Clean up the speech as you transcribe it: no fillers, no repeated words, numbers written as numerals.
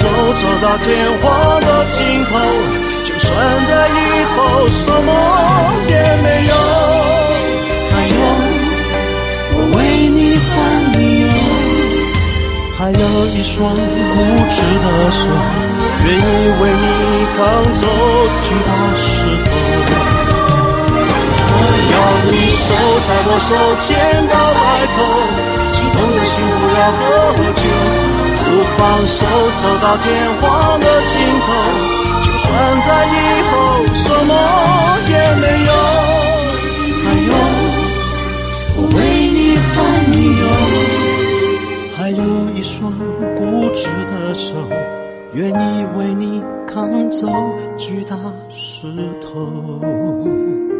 手走到天荒的尽头，就算在以后什么也没有。还有我为你换理由，还有一双固执的手，愿意为你扛走巨大石头。要你手在我手牵到白头，激动的心不要喝酒，不放手走到天荒的尽头，就算在以后什么也没有。还有我为你换理由，还有一双固执的手，愿意为你扛走巨大石头。